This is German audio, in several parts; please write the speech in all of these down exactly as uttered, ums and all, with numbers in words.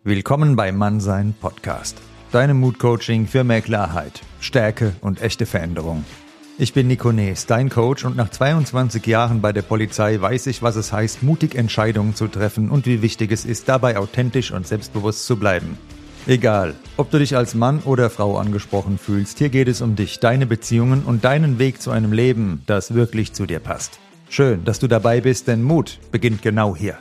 Willkommen bei Mannsein Podcast, deinem Mood-Coaching für mehr Klarheit, Stärke und echte Veränderung. Ich bin Nico Nees, dein Coach, und nach zweiundzwanzig Jahren bei der Polizei weiß ich, was es heißt, mutig Entscheidungen zu treffen und wie wichtig es ist, dabei authentisch und selbstbewusst zu bleiben. Egal, ob du dich als Mann oder Frau angesprochen fühlst, hier geht es um dich, deine Beziehungen und deinen Weg zu einem Leben, das wirklich zu dir passt. Schön, dass du dabei bist, denn Mut beginnt genau hier.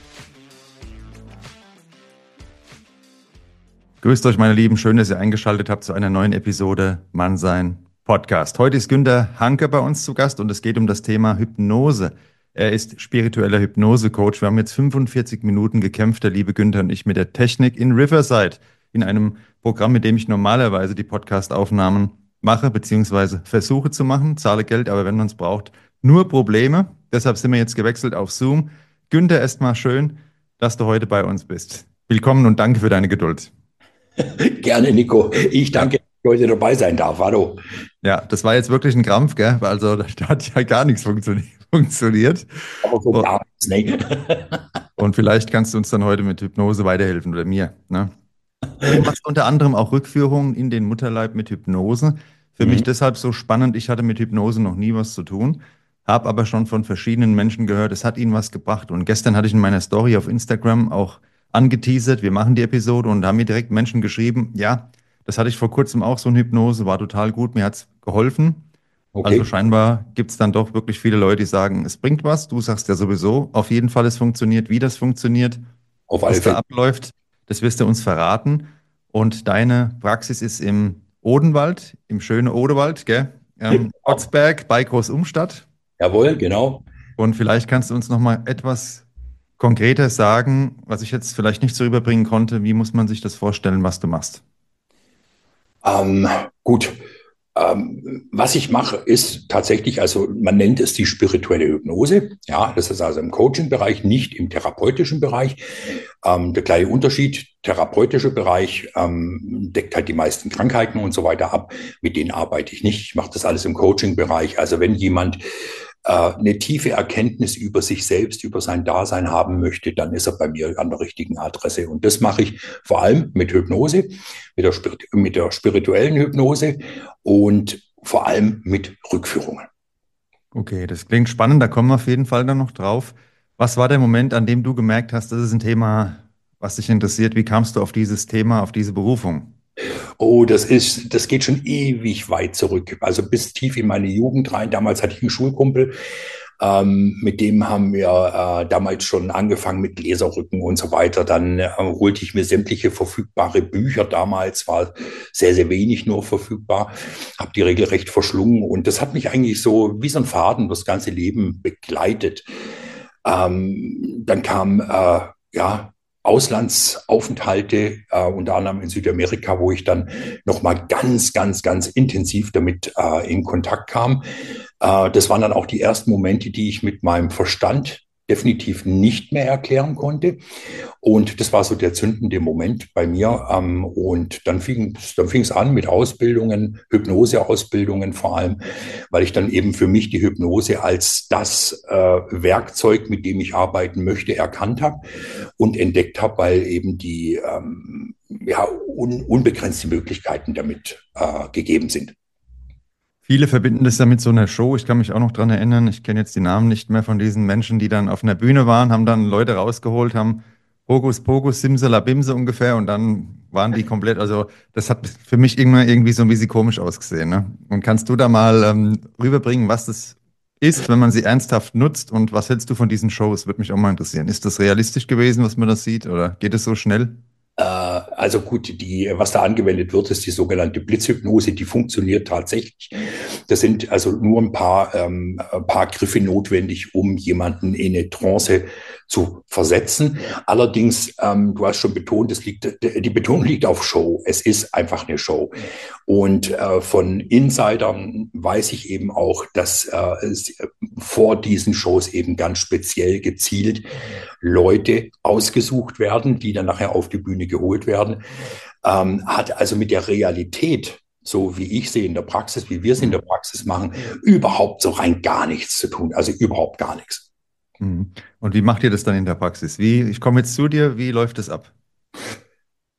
Grüßt euch, meine Lieben. Schön, dass ihr eingeschaltet habt zu einer neuen Episode Mannsein Podcast. Heute ist Günter Hanke bei uns zu Gast und es geht um das Thema Hypnose. Er ist spiritueller Hypnose-Coach. Wir haben jetzt fünfundvierzig Minuten gekämpft, der liebe Günter und ich, mit der Technik in Riverside, in einem Programm, mit dem ich normalerweise die Podcast-Aufnahmen mache, beziehungsweise versuche zu machen, zahle Geld, aber wenn man es braucht, nur Probleme. Deshalb sind wir jetzt gewechselt auf Zoom. Günter, erstmal schön, dass du heute bei uns bist. Willkommen und danke für deine Geduld. Gerne, Nico. Ich danke, dass ich heute dabei sein darf. Hallo. Ja, das war jetzt wirklich ein Krampf, gell? Also da hat ja gar nichts funktioniert. funktioniert. Aber so gar nichts, ne? Und vielleicht kannst du uns dann heute mit Hypnose weiterhelfen oder mir. Ne? Du machst unter anderem auch Rückführungen in den Mutterleib mit Hypnose. Für mhm. mich deshalb so spannend. Ich hatte mit Hypnose noch nie was zu tun, habe aber schon von verschiedenen Menschen gehört, es hat ihnen was gebracht. Und gestern hatte ich in meiner Story auf Instagram auch angeteasert, wir machen die Episode, und da haben mir direkt Menschen geschrieben, ja, das hatte ich vor kurzem auch, so eine Hypnose, war total gut, mir hat es geholfen. Okay. Also scheinbar gibt es dann doch wirklich viele Leute, die sagen, es bringt was. Du sagst ja sowieso, auf jeden Fall es funktioniert. Wie das funktioniert, auf was da abläuft, das wirst du uns verraten. Und deine Praxis ist im Odenwald, im schönen Odewald, gell? Ähm, Otzberg bei Großumstadt. Jawohl, genau. Und vielleicht kannst du uns noch mal etwas konkreter sagen, was ich jetzt vielleicht nicht so überbringen konnte. Wie muss man sich das vorstellen, was du machst? Ähm, gut. Ähm, was ich mache, ist tatsächlich, also man nennt es die spirituelle Hypnose. Ja, das ist also im Coaching-Bereich, nicht im therapeutischen Bereich. Ähm, der kleine Unterschied, therapeutische Bereich ähm, deckt halt die meisten Krankheiten und so weiter ab. Mit denen arbeite ich nicht. Ich mache das alles im Coaching-Bereich. Also wenn jemand eine tiefe Erkenntnis über sich selbst, über sein Dasein haben möchte, dann ist er bei mir an der richtigen Adresse. Und das mache ich vor allem mit Hypnose, mit der, Spirit- mit der spirituellen Hypnose und vor allem mit Rückführungen. Okay, das klingt spannend, da kommen wir auf jeden Fall dann noch drauf. Was war der Moment, an dem du gemerkt hast, das ist ein Thema, was dich interessiert? Wie kamst du auf dieses Thema, auf diese Berufung? Oh, das ist, das geht schon ewig weit zurück. Also bis tief in meine Jugend rein. Damals hatte ich einen Schulkumpel, ähm, mit dem haben wir äh, damals schon angefangen mit Leserrücken und so weiter. Dann äh, holte ich mir sämtliche verfügbare Bücher. Damals war sehr, sehr wenig nur verfügbar. Habe die regelrecht verschlungen und das hat mich eigentlich so wie so ein Faden das ganze Leben begleitet. Ähm, dann kam, äh, ja, Auslandsaufenthalte, äh, unter anderem in Südamerika, wo ich dann nochmal ganz, ganz, ganz intensiv damit äh, in Kontakt kam. Äh, das waren dann auch die ersten Momente, die ich mit meinem Verstand definitiv nicht mehr erklären konnte. Und das war so der zündende Moment bei mir. Ähm, und dann fing es dann fing es an mit Ausbildungen, Hypnoseausbildungen vor allem, weil ich dann eben für mich die Hypnose als das äh, Werkzeug, mit dem ich arbeiten möchte, erkannt habe und entdeckt habe, weil eben die ähm, ja, un unbegrenzte Möglichkeiten damit äh, gegeben sind. Viele verbinden das ja mit so einer Show. Ich kann mich auch noch dran erinnern, ich kenne jetzt die Namen nicht mehr von diesen Menschen, die dann auf einer Bühne waren, haben dann Leute rausgeholt, haben Hokus Pokus, Simsalabimse ungefähr, und dann waren die komplett, also das hat für mich immer irgendwie so ein bisschen komisch ausgesehen. Ne? Und kannst du da mal ähm, rüberbringen, was das ist, wenn man sie ernsthaft nutzt, und was hältst du von diesen Shows? Würde mich auch mal interessieren. Ist das realistisch gewesen, was man da sieht, oder geht es so schnell? Also gut, die, was da angewendet wird, ist die sogenannte Blitzhypnose, die funktioniert tatsächlich. Das sind also nur ein paar, ähm, ein paar Griffe notwendig, um jemanden in eine Trance zu versetzen. Allerdings, ähm, du hast schon betont, es liegt, die Betonung liegt auf Show. Es ist einfach eine Show. Und äh, von Insidern weiß ich eben auch, dass äh, es vor diesen Shows eben ganz speziell gezielt Leute ausgesucht werden, die dann nachher auf die Bühne geholt werden. Ähm, hat also mit der Realität, so wie ich sie in der Praxis, wie wir es in der Praxis machen, überhaupt so rein gar nichts zu tun. Also überhaupt gar nichts. Und wie macht ihr das dann in der Praxis? Wie, ich komme jetzt zu dir, wie läuft das ab?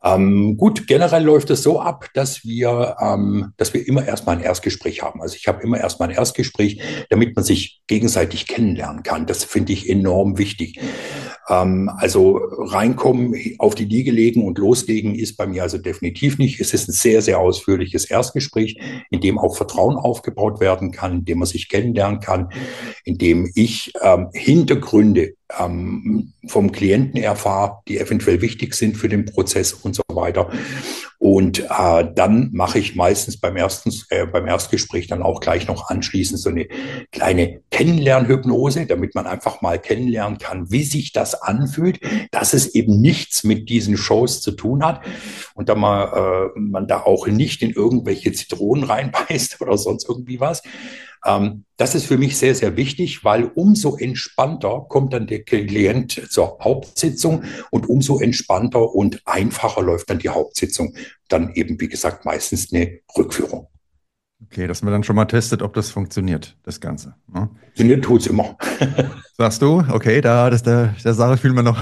Ähm, gut, generell läuft es so ab, dass wir, ähm, dass wir immer erstmal ein Erstgespräch haben. Also ich habe immer erstmal ein Erstgespräch, damit man sich gegenseitig kennenlernen kann. Das finde ich enorm wichtig. Ähm, also reinkommen, auf die Liege legen und loslegen ist bei mir also definitiv nicht. Es ist ein sehr, sehr ausführliches Erstgespräch, in dem auch Vertrauen aufgebaut werden kann, in dem man sich kennenlernen kann, in dem ich ähm, Hintergründe ähm, vom Klienten erfahre, die eventuell wichtig sind für den Prozess und so weiter. Und äh, dann mache ich meistens beim ersten, äh, beim Erstgespräch dann auch gleich noch anschließend so eine kleine Kennenlernhypnose, damit man einfach mal kennenlernen kann, wie sich das anfühlt, dass es eben nichts mit diesen Shows zu tun hat und da mal, äh, man da auch nicht in irgendwelche Zitronen reinbeißt oder sonst irgendwie was. Ähm, das ist für mich sehr, sehr wichtig, weil umso entspannter kommt dann der Klient zur Hauptsitzung und umso entspannter und einfacher läuft dann die Hauptsitzung. Dann eben, wie gesagt, meistens eine Rückführung. Okay, dass man dann schon mal testet, ob das funktioniert, das Ganze. Ne? Funktioniert tut's immer. Sagst du, okay, da das der, der Sache fühlen wir noch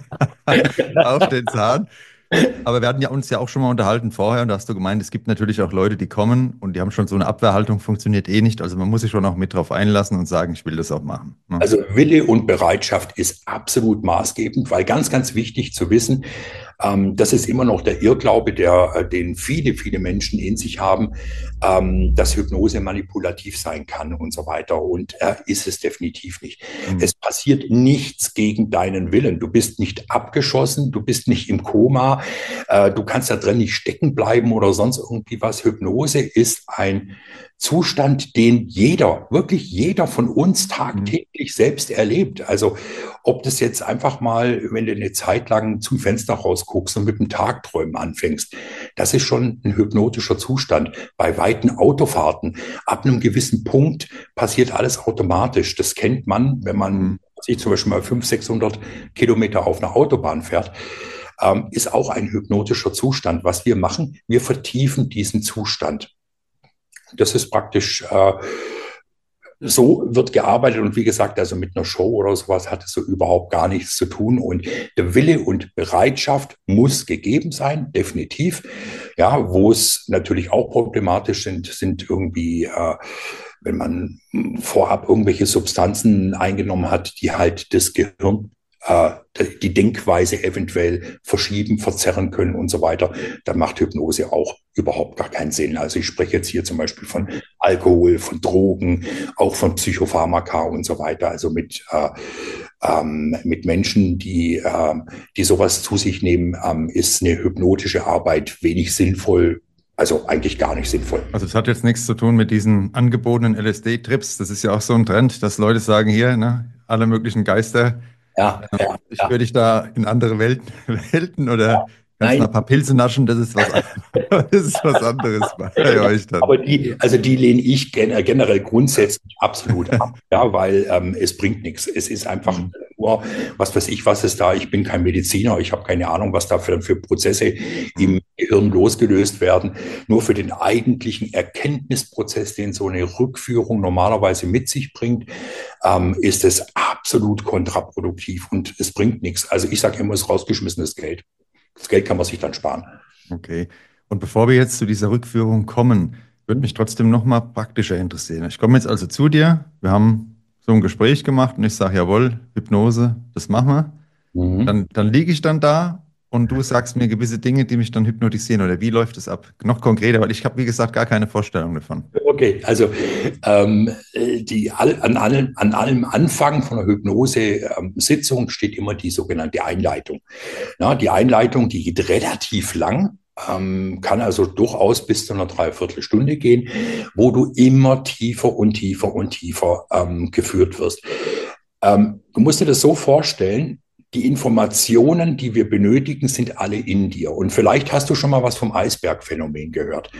auf den Zahn. Aber wir hatten ja uns ja auch schon mal unterhalten vorher und da hast du gemeint, es gibt natürlich auch Leute, die kommen und die haben schon so eine Abwehrhaltung, funktioniert eh nicht. Also man muss sich schon auch mit drauf einlassen und sagen, ich will das auch machen. Ne? Also Wille und Bereitschaft ist absolut maßgebend, weil ganz, ganz wichtig zu wissen, ähm, das ist immer noch der Irrglaube, der, äh, den viele, viele Menschen in sich haben, ähm, dass Hypnose manipulativ sein kann und so weiter. Und äh, ist es definitiv nicht. Mhm. Es passiert nichts gegen deinen Willen. Du bist nicht abgeschossen, du bist nicht im Koma, äh, du kannst da drin nicht stecken bleiben oder sonst irgendwie was. Hypnose ist ein Zustand, den jeder, wirklich jeder von uns tagtäglich selbst erlebt. Also ob das jetzt einfach mal, wenn du eine Zeit lang zum Fenster rausguckst und mit dem Tagträumen anfängst, das ist schon ein hypnotischer Zustand. Bei weiten Autofahrten, ab einem gewissen Punkt passiert alles automatisch. Das kennt man, wenn man sich zum Beispiel mal fünfhundert, sechshundert Kilometer auf einer Autobahn fährt. Ähm, ist auch ein hypnotischer Zustand. Was wir machen, wir vertiefen diesen Zustand. Das ist praktisch, äh, so wird gearbeitet und wie gesagt, also mit einer Show oder sowas hat es so überhaupt gar nichts zu tun und der Wille und Bereitschaft muss gegeben sein, definitiv. Ja, wo es natürlich auch problematisch sind, sind irgendwie, äh, wenn man vorab irgendwelche Substanzen eingenommen hat, die halt das Gehirn äh, die Denkweise eventuell verschieben, verzerren können und so weiter, dann macht Hypnose auch überhaupt gar keinen Sinn. Also ich spreche jetzt hier zum Beispiel von Alkohol, von Drogen, auch von Psychopharmaka und so weiter. Also mit, äh, ähm, mit Menschen, die, äh, die sowas zu sich nehmen, ähm, ist eine hypnotische Arbeit wenig sinnvoll. Also eigentlich gar nicht sinnvoll. Also es hat jetzt nichts zu tun mit diesen angebotenen L S D-Trips. Das ist ja auch so ein Trend, dass Leute sagen, hier, ne, alle möglichen Geister. Ja, ja, Ich ja. würde dich da in andere Welten, Welten oder kannst Nein, mal ein paar Pilze naschen, das ist was, das ist was anderes bei euch dann. aber die, also die lehne ich gen generell grundsätzlich absolut ab, ja, weil ähm, es bringt nichts. Es ist einfach Mhm. nur, was weiß ich, was ist da. Ich bin kein Mediziner, ich habe keine Ahnung, was da für, für Prozesse im Gehirn losgelöst werden. Nur für den eigentlichen Erkenntnisprozess, den so eine Rückführung normalerweise mit sich bringt, ähm, ist es absolut kontraproduktiv und es bringt nichts. Also ich sage immer, es ist rausgeschmissenes Geld. Das Geld kann man sich dann sparen. Okay. Und bevor wir jetzt zu dieser Rückführung kommen, würde mich trotzdem noch mal praktischer interessieren. Ich komme jetzt also zu dir, wir haben so ein Gespräch gemacht und ich sage, jawohl, Hypnose, das machen wir. Mhm. Dann, dann liege ich dann da und du sagst mir gewisse Dinge, die mich dann hypnotisieren. Oder wie läuft es ab? Noch konkreter, weil ich habe, wie gesagt, gar keine Vorstellung davon. Okay, also ähm, die, all, an, allem, an allem Anfang von einer Hypnose-Sitzung steht immer die sogenannte Einleitung. Na, die Einleitung, die geht relativ lang, ähm, kann also durchaus bis zu einer Dreiviertelstunde gehen, wo du immer tiefer und tiefer und tiefer ähm, geführt wirst. Ähm, du musst dir das so vorstellen, die Informationen, die wir benötigen, sind alle in dir. Und vielleicht hast du schon mal was vom Eisbergphänomen gehört.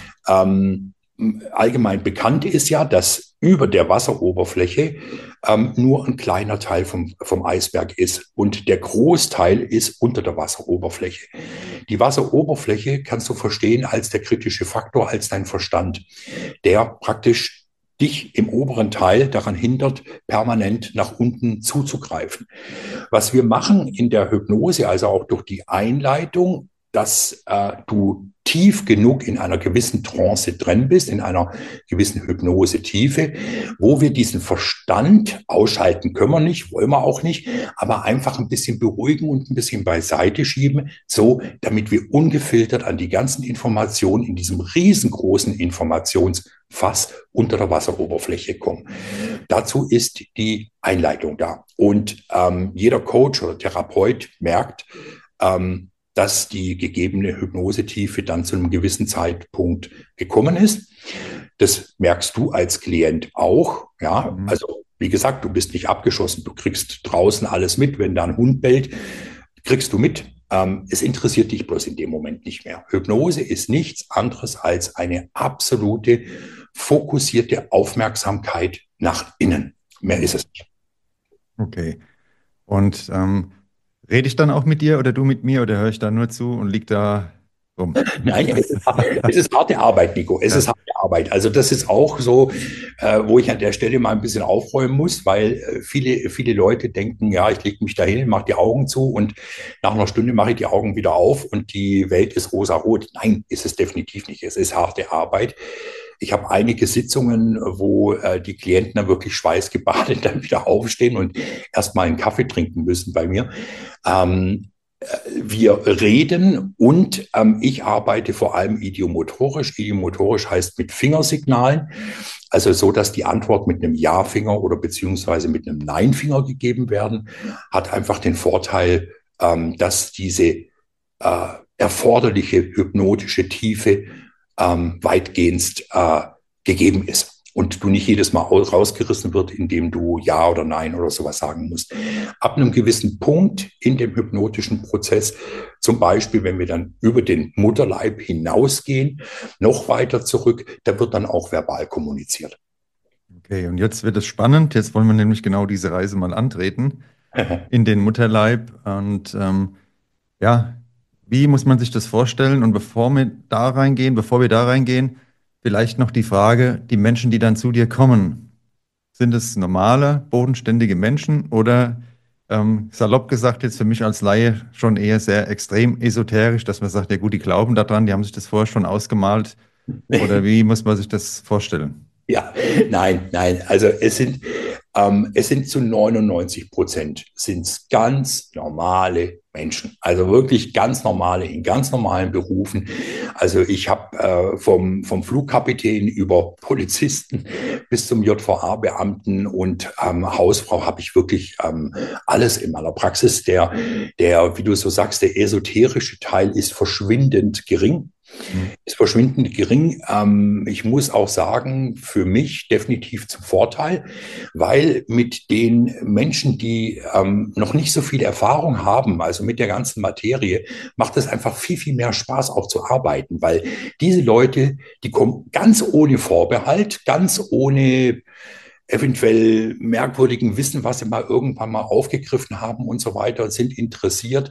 Ähm, allgemein bekannt ist ja, dass über der Wasseroberfläche ähm, nur ein kleiner Teil vom, vom Eisberg ist und der Großteil ist unter der Wasseroberfläche. Die Wasseroberfläche kannst du verstehen als der kritische Faktor, als dein Verstand, der praktisch dich im oberen Teil daran hindert, permanent nach unten zuzugreifen. Was wir machen in der Hypnose, also auch durch die Einleitung, dass äh, du tief genug in einer gewissen Trance drin bist, in einer gewissen Hypnose-Tiefe, wo wir diesen Verstand ausschalten können wir nicht, wollen wir auch nicht, aber einfach ein bisschen beruhigen und ein bisschen beiseite schieben, so damit wir ungefiltert an die ganzen Informationen in diesem riesengroßen Informationsfass unter der Wasseroberfläche kommen. Dazu ist die Einleitung da. Und ähm, jeder Coach oder Therapeut merkt, ähm, dass die gegebene Hypnosetiefe dann zu einem gewissen Zeitpunkt gekommen ist. Das merkst du als Klient auch. Ja, Mhm. also wie gesagt, du bist nicht abgeschossen. Du kriegst draußen alles mit. Wenn da ein Hund bellt, kriegst du mit. Ähm, es interessiert dich bloß in dem Moment nicht mehr. Hypnose ist nichts anderes als eine absolute fokussierte Aufmerksamkeit nach innen. Mehr ist es nicht. Okay. Und ähm, rede ich dann auch mit dir oder du mit mir oder höre ich da nur zu und lieg da rum? Nein, es ist, es ist harte Arbeit, Nico. Es ist Ja. harte Arbeit. Also das ist auch so, äh, wo ich an der Stelle mal ein bisschen aufräumen muss, weil äh, viele, viele Leute denken, ja, ich lege mich da hin, mache die Augen zu und nach einer Stunde mache ich die Augen wieder auf und die Welt ist rosa-rot. Nein, ist es definitiv nicht. Es ist harte Arbeit. Ich habe einige Sitzungen, wo äh, die Klienten dann wirklich schweißgebadet dann wieder aufstehen und erstmal einen Kaffee trinken müssen bei mir. Ähm, Wir reden und ähm, ich arbeite vor allem idiomotorisch. Idiomotorisch heißt mit Fingersignalen, also so, dass die Antwort mit einem Ja-Finger oder beziehungsweise mit einem Nein-Finger gegeben werden, hat einfach den Vorteil, ähm, dass diese äh, erforderliche hypnotische Tiefe ähm, weitgehend äh, gegeben ist. Und du nicht jedes Mal rausgerissen wird, indem du Ja oder Nein oder sowas sagen musst. Ab einem gewissen Punkt in dem hypnotischen Prozess, zum Beispiel, wenn wir dann über den Mutterleib hinausgehen, noch weiter zurück, da wird dann auch verbal kommuniziert. Okay, und jetzt wird es spannend. Jetzt wollen wir nämlich genau diese Reise mal antreten in den Mutterleib. Und ähm, ja, wie muss man sich das vorstellen? Und bevor wir da reingehen, bevor wir da reingehen, vielleicht noch die Frage, die Menschen, die dann zu dir kommen, sind es normale, bodenständige Menschen oder ähm, salopp gesagt jetzt für mich als Laie schon eher sehr extrem esoterisch, dass man sagt, ja gut, die glauben daran, die haben sich das vorher schon ausgemalt oder wie muss man sich das vorstellen? Ja, nein, nein. Also es sind, ähm, es sind zu neunundneunzig Prozent sind's ganz normale Menschen. Also wirklich ganz normale, in ganz normalen Berufen. Also ich habe äh, vom, vom Flugkapitän über Polizisten bis zum J V A-Beamten und ähm, Hausfrau habe ich wirklich ähm, alles in meiner Praxis. Der, der, wie du so sagst, der esoterische Teil ist verschwindend gering. Hm. Ist verschwindend gering. Ähm, ich muss auch sagen, für mich definitiv zum Vorteil, weil mit den Menschen, die ähm, noch nicht so viel Erfahrung haben, also mit der ganzen Materie, macht es einfach viel, viel mehr Spaß auch zu arbeiten, weil diese Leute, die kommen ganz ohne Vorbehalt, ganz ohne eventuell merkwürdigen Wissen, was sie mal irgendwann mal aufgegriffen haben und so weiter, sind interessiert.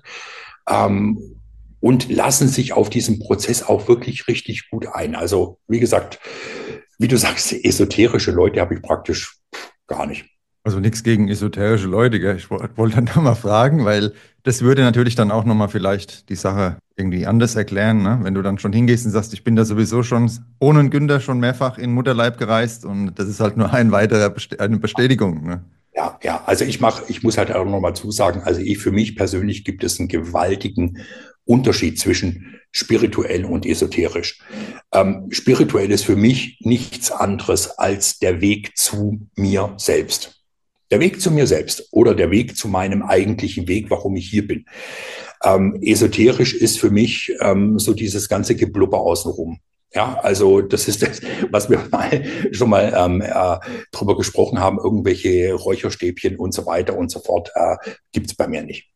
Ähm, und lassen sich auf diesen Prozess auch wirklich richtig gut ein. Also, wie gesagt, wie du sagst, esoterische Leute habe ich praktisch gar nicht. Also nichts gegen esoterische Leute, gell? Ich wollte wollt dann nochmal fragen, weil das würde natürlich dann auch nochmal vielleicht die Sache irgendwie anders erklären, ne? Wenn du dann schon hingehst und sagst, ich bin da sowieso schon ohne einen Günther schon mehrfach in Mutterleib gereist und das ist halt nur ein weiterer Best eine Bestätigung, ne? Ja, ja, also ich mache, ich muss halt auch nochmal zusagen, also ich für mich persönlich gibt es einen gewaltigen Unterschied zwischen spirituell und esoterisch. Ähm, spirituell ist für mich nichts anderes als der Weg zu mir selbst. Der Weg zu mir selbst oder der Weg zu meinem eigentlichen Weg, warum ich hier bin. Ähm, esoterisch ist für mich ähm, so dieses ganze Geblubber außenrum. Ja, also das ist das, was wir mal schon mal ähm, äh, drüber gesprochen haben, irgendwelche Räucherstäbchen und so weiter und so fort, äh, gibt es bei mir nicht.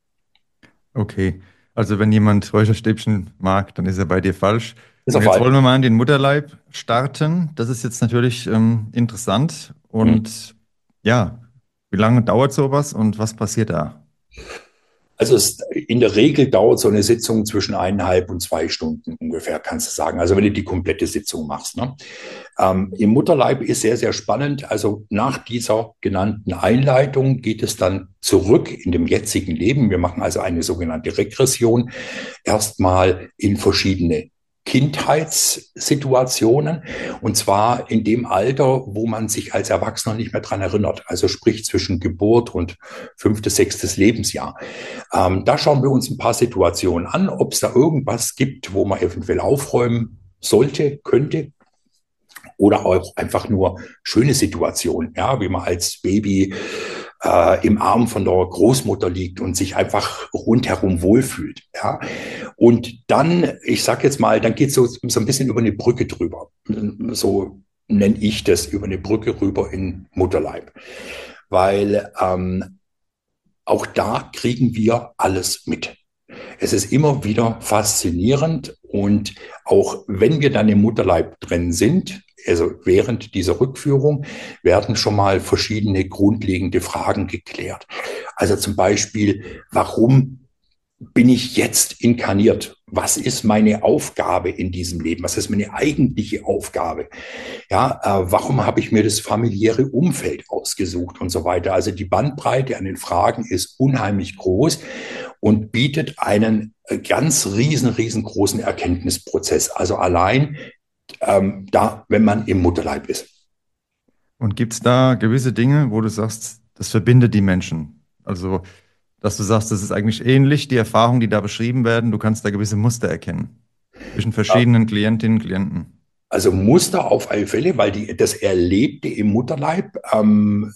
Okay, also wenn jemand Räucherstäbchen mag, dann ist er bei dir falsch. Ist Und auf jetzt Fall. wollen wir mal in den Mutterleib starten. Das ist jetzt natürlich ähm, interessant. Und ja, wie lange dauert sowas und was passiert da? Also es, in der Regel dauert so eine Sitzung zwischen eineinhalb und zwei Stunden ungefähr, kannst du sagen. Also wenn du die komplette Sitzung machst. Ne? Ähm, im Mutterleib ist sehr, sehr spannend. Also nach dieser genannten Einleitung geht es dann zurück in dem jetzigen Leben. Wir machen also eine sogenannte Regression. Erstmal in verschiedene Kindheitssituationen, und zwar in dem Alter, wo man sich als Erwachsener nicht mehr dran erinnert, also sprich zwischen Geburt und fünftes, sechstes Lebensjahr. Ähm, da schauen wir uns ein paar Situationen an, ob es da irgendwas gibt, wo man eventuell aufräumen sollte, könnte, oder auch einfach nur schöne Situationen, ja, wie man als Baby äh, im Arm von der Großmutter liegt und sich einfach rundherum wohlfühlt. Ja. Und dann, ich sag jetzt mal, dann geht es so, so ein bisschen über eine Brücke drüber. So nenne ich das, über eine Brücke rüber in Mutterleib. Weil ähm, auch da kriegen wir alles mit. Es ist immer wieder faszinierend, und auch wenn wir dann im Mutterleib drin sind, also während dieser Rückführung, werden schon mal verschiedene grundlegende Fragen geklärt. Also zum Beispiel, warum bin ich jetzt inkarniert? Was ist meine Aufgabe in diesem Leben? Was ist meine eigentliche Aufgabe? Ja, äh, warum habe ich mir das familiäre Umfeld ausgesucht und so weiter? Also die Bandbreite an den Fragen ist unheimlich groß und bietet einen ganz riesen, riesengroßen Erkenntnisprozess. Also allein ähm, da, wenn man im Mutterleib ist. Und gibt es da gewisse Dinge, wo du sagst, das verbindet die Menschen? Also, dass du sagst, das ist eigentlich ähnlich, die Erfahrungen, die da beschrieben werden, du kannst da gewisse Muster erkennen zwischen verschiedenen Klientinnen und Klienten. Also Muster auf alle Fälle, weil die, das Erlebte im Mutterleib, ähm,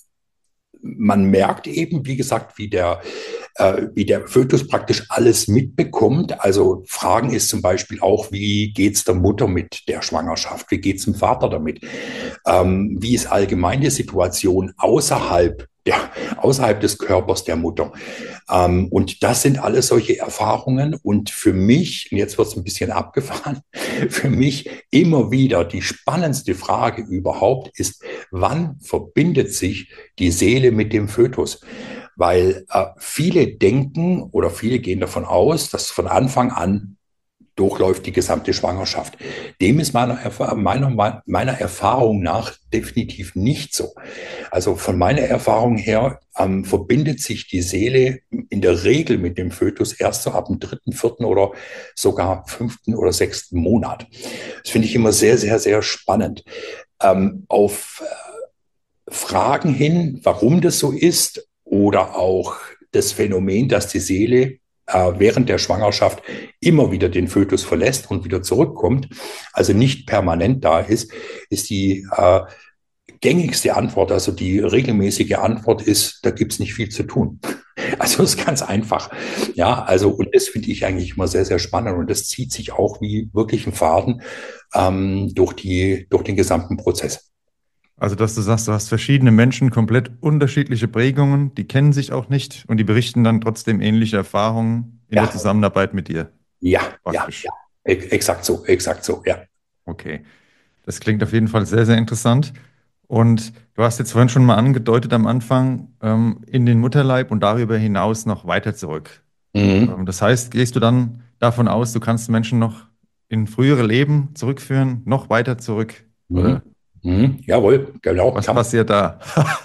man merkt eben, wie gesagt, wie der, äh, wie der Fötus praktisch alles mitbekommt. Also Fragen ist zum Beispiel auch, wie geht's der Mutter mit der Schwangerschaft? Wie geht's dem Vater damit? Ähm, wie ist allgemein die Situation außerhalb der, außerhalb des Körpers der Mutter? Ähm, und das sind alles solche Erfahrungen. Und für mich, und jetzt wird es ein bisschen abgefahren, für mich immer wieder die spannendste Frage überhaupt ist, wann verbindet sich die Seele mit dem Fötus? Weil äh, viele denken oder viele gehen davon aus, dass von Anfang an durchläuft die gesamte Schwangerschaft. Dem ist meiner, meiner, meiner Erfahrung nach definitiv nicht so. Also von meiner Erfahrung her ähm, verbindet sich die Seele in der Regel mit dem Fötus erst so ab dem dritten, vierten oder sogar fünften oder sechsten Monat. Das finde ich immer sehr, sehr, sehr spannend. Ähm, auf äh, Fragen hin, warum das so ist, oder auch das Phänomen, dass die Seele während der Schwangerschaft immer wieder den Fötus verlässt und wieder zurückkommt, also nicht permanent da ist, ist die äh, gängigste Antwort, also die regelmäßige Antwort ist, da gibt's nicht viel zu tun. Also es ist ganz einfach. Ja, also und das finde ich eigentlich immer sehr, sehr spannend, und das zieht sich auch wie wirklich ein Faden ähm, durch die, durch den gesamten Prozess. Also, dass du sagst, du hast verschiedene Menschen, komplett unterschiedliche Prägungen, die kennen sich auch nicht und die berichten dann trotzdem ähnliche Erfahrungen in der Ja, Zusammenarbeit mit dir. ja, ja, ja. Praktisch. Ex- Exakt so, exakt so, ja. Okay. Das klingt auf jeden Fall sehr, sehr interessant. Und du hast jetzt vorhin schon mal angedeutet am Anfang, ähm, in den Mutterleib und darüber hinaus noch weiter zurück. Mhm. Ähm, das heißt, gehst du dann davon aus, du kannst Menschen noch in frühere Leben zurückführen, noch weiter zurück? Mhm. Oder Mhm. Jawohl, genau, was kann man. passiert da?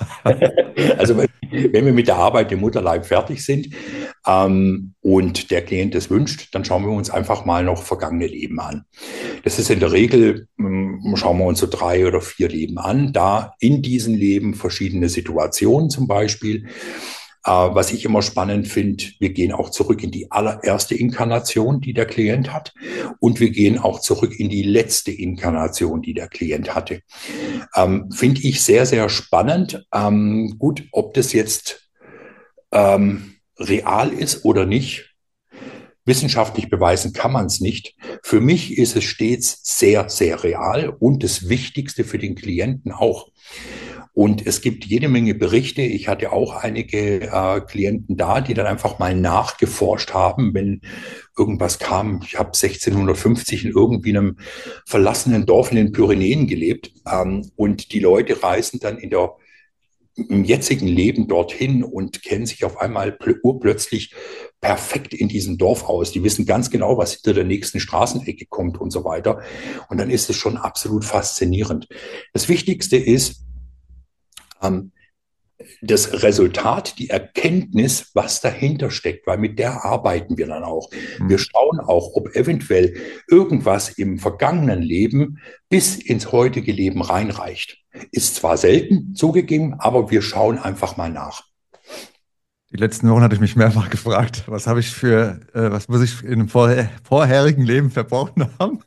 Also wenn, wenn wir mit der Arbeit im Mutterleib fertig sind ähm, und der Klient es wünscht, dann schauen wir uns einfach mal noch vergangene Leben an. Das ist in der Regel, ähm, schauen wir uns so drei oder vier Leben an, da in diesen Leben verschiedene Situationen zum Beispiel. Äh, was ich immer spannend finde, wir gehen auch zurück in die allererste Inkarnation, die der Klient hat, und wir gehen auch zurück in die letzte Inkarnation, die der Klient hatte. Ähm, finde ich sehr, sehr spannend. Ähm, gut, ob das jetzt ähm, real ist oder nicht, wissenschaftlich beweisen kann man es nicht. Für mich ist es stets sehr, sehr real und das Wichtigste für den Klienten auch. Und es gibt jede Menge Berichte. Ich hatte auch einige äh, Klienten da, die dann einfach mal nachgeforscht haben, wenn irgendwas kam. Ich habe sechzehnhundertfünfzig in irgendwie einem verlassenen Dorf in den Pyrenäen gelebt. Ähm, und die Leute reisen dann in der im jetzigen Leben dorthin und kennen sich auf einmal pl- urplötzlich perfekt in diesem Dorf aus. Die wissen ganz genau, was hinter der nächsten Straßenecke kommt und so weiter. Und dann ist es schon absolut faszinierend. Das Wichtigste ist, ähm, das Resultat, die Erkenntnis, was dahinter steckt, weil mit der arbeiten wir dann auch. Wir Mhm. schauen auch, ob eventuell irgendwas im vergangenen Leben bis ins heutige Leben reinreicht. Ist zwar selten zugegeben, aber wir schauen einfach mal nach. Die letzten Wochen hatte ich mich mehrfach gefragt, was habe ich für, äh, was muss ich in einem vorher, vorherigen Leben verbrochen haben?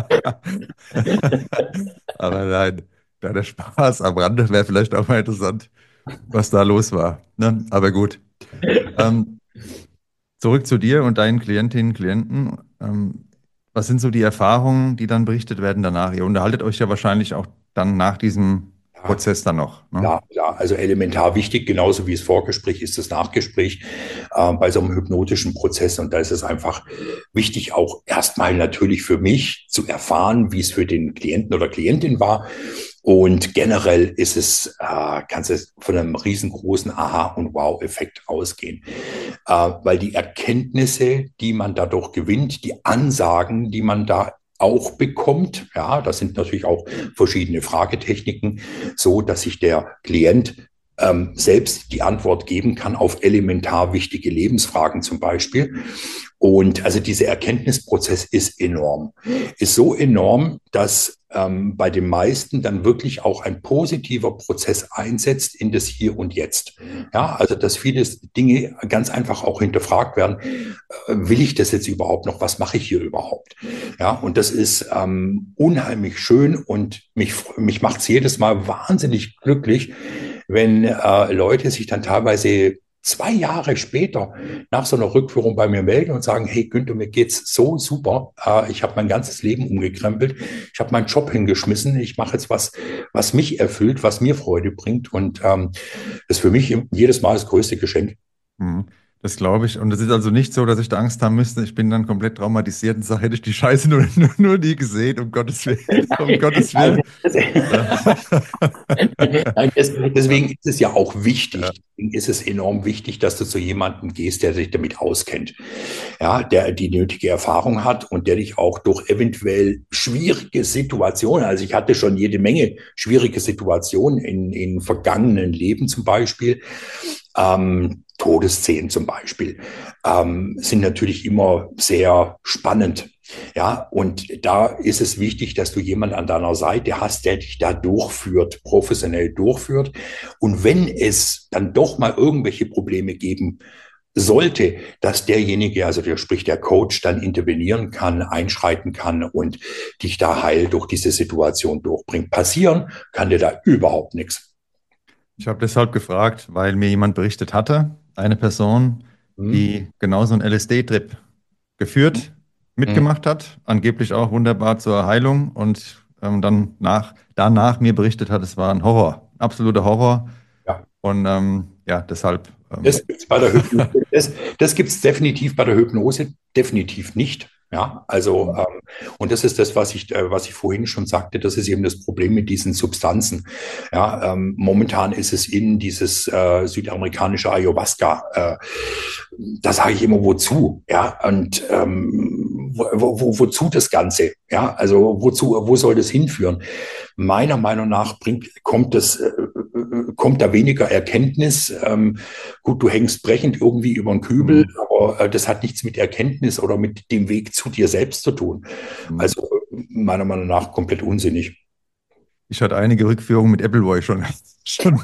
Aber nein, da der Spaß am Rande wäre vielleicht auch mal interessant, was da los war. Ne? Aber gut. Ähm, Zurück zu dir und deinen Klientinnen und Klienten. Ähm, was sind so die Erfahrungen, die dann berichtet werden danach? Ihr unterhaltet euch ja wahrscheinlich auch dann nach diesem Ja, Prozess dann noch, ne? klar, klar. Also elementar wichtig, genauso wie das Vorgespräch ist das Nachgespräch äh, bei so einem hypnotischen Prozess. Und da ist es einfach wichtig, auch erstmal natürlich für mich zu erfahren, wie es für den Klienten oder Klientin war. Und generell ist es, äh, kannst du von einem riesengroßen Aha- und Wow-Effekt ausgehen. Äh, weil die Erkenntnisse, die man dadurch gewinnt, die Ansagen, die man da auch bekommt, ja, das sind natürlich auch verschiedene Fragetechniken, so dass sich der Klient ähm, selbst die Antwort geben kann auf elementar wichtige Lebensfragen zum Beispiel. Und also dieser Erkenntnisprozess ist enorm. Ist so enorm, dass ähm, bei den meisten dann wirklich auch ein positiver Prozess einsetzt in das Hier und Jetzt. Ja, also dass viele Dinge ganz einfach auch hinterfragt werden. Äh, will ich das jetzt überhaupt noch? Was mache ich hier überhaupt? Ja, und das ist ähm, unheimlich schön und mich, mich macht es jedes Mal wahnsinnig glücklich, wenn äh, Leute sich dann teilweise zwei Jahre später nach so einer Rückführung bei mir melden und sagen, hey Günther, mir geht's so super. Äh, ich habe mein ganzes Leben umgekrempelt. Ich habe meinen Job hingeschmissen. Ich mache jetzt was, was mich erfüllt, was mir Freude bringt. Und ähm, das ist für mich jedes Mal das größte Geschenk. Mhm. Das glaube ich. Und es ist also nicht so, dass ich da Angst haben müsste. Ich bin dann komplett traumatisiert und sage, hätte ich die Scheiße nur, nur, nur nie gesehen, um Gottes Willen, um Gottes Nein, Willen. das, Ja. Nein, des- Ja. deswegen ist es ja auch wichtig, Ja. deswegen ist es enorm wichtig, dass du zu jemandem gehst, der sich damit auskennt, ja, der die nötige Erfahrung hat und der dich auch durch eventuell schwierige Situationen, also ich hatte schon jede Menge schwierige Situationen in, in vergangenen Leben zum Beispiel, ähm, Todesszenen zum Beispiel, ähm, sind natürlich immer sehr spannend. Ja, und da ist es wichtig, dass du jemanden an deiner Seite hast, der dich da durchführt, professionell durchführt. Und wenn es dann doch mal irgendwelche Probleme geben sollte, dass derjenige, also der spricht der Coach, dann intervenieren kann, einschreiten kann und dich da heil durch diese Situation durchbringt. Passieren kann dir da überhaupt nichts. Ich habe deshalb gefragt, weil mir jemand berichtet hatte, eine Person, Hm? die genauso einen L S D-Trip geführt, Hm? mitgemacht hat, angeblich auch wunderbar zur Heilung und ähm, dann nach, danach mir berichtet hat, es war ein Horror, absoluter Horror. Ja. Und ähm, ja, deshalb. Ähm, Das gibt's bei der Hypnose. Das, das gibt's definitiv bei der Hypnose, definitiv nicht. Ja, also, ähm, und das ist das, was ich, äh, was ich vorhin schon sagte, das ist eben das Problem mit diesen Substanzen. Ja, ähm, momentan ist es in dieses äh, südamerikanische Ayahuasca. Äh, da sage ich immer, wozu? Ja, und ähm, wo, wo, wozu das Ganze? Ja, also wozu, wo soll das hinführen? Meiner Meinung nach bringt, kommt das, äh, äh, kommt da weniger Erkenntnis. Ähm, gut, du hängst brechend irgendwie über den Kübel, hm, aber äh, das hat nichts mit Erkenntnis oder mit dem Weg zu dir selbst zu tun. hm. Also meiner Meinung nach komplett unsinnig. Ich hatte einige Rückführungen mit Appleboy schon, schon,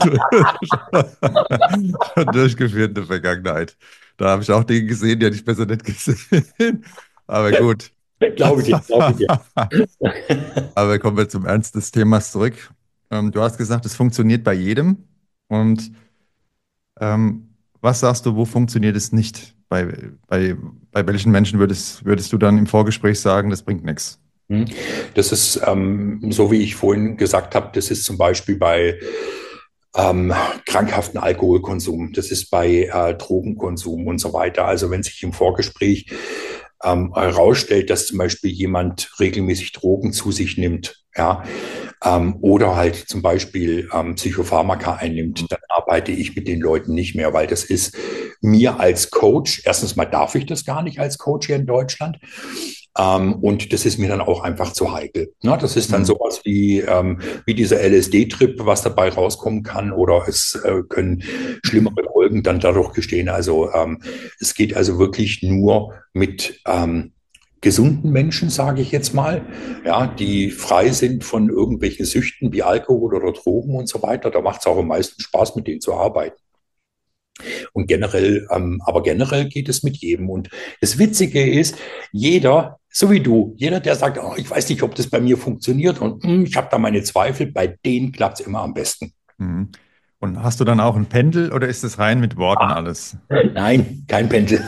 schon durchgeführt in der Vergangenheit. Da habe ich auch Dinge gesehen, die hätte ich besser nicht gesehen. Aber gut. Glaube ich dir, glaube ich dir. Aber kommen wir zum Ernst des Themas zurück. Ähm, du hast gesagt, es funktioniert bei jedem. Und ähm, was sagst du, wo funktioniert es nicht? Bei, bei, bei welchen Menschen würdest, würdest du dann im Vorgespräch sagen, das bringt nichts? Hm. Das ist, ähm, so wie ich vorhin gesagt habe, das ist zum Beispiel bei ähm, krankhaften Alkoholkonsum, das ist bei äh, Drogenkonsum und so weiter. Also wenn sich im Vorgespräch ähm, herausstellt, dass zum Beispiel jemand regelmäßig Drogen zu sich nimmt, ja, ähm, oder halt zum Beispiel ähm, Psychopharmaka einnimmt, dann arbeite ich mit den Leuten nicht mehr, weil das ist mir als Coach, erstens mal darf ich das gar nicht als Coach hier in Deutschland. Ähm, und das ist mir dann auch einfach zu heikel. Ne? Das ist dann Mhm. sowas wie, ähm, wie dieser L S D-Trip, was dabei rauskommen kann, oder es äh, können schlimmere Folgen dann dadurch gestehen. Also ähm, es geht also wirklich nur mit ähm, gesunden Menschen, sage ich jetzt mal, ja, die frei sind von irgendwelchen Süchten wie Alkohol oder Drogen und so weiter. Da macht es auch am meisten Spaß, mit denen zu arbeiten. Und generell, ähm, aber generell geht es mit jedem. Und das Witzige ist, jeder, so wie du, jeder, der sagt, oh, ich weiß nicht, ob das bei mir funktioniert und hm, ich habe da meine Zweifel, bei denen klappt es immer am besten. Mhm. Und hast du dann auch ein Pendel oder ist es rein mit Worten alles? Nein, kein Pendel.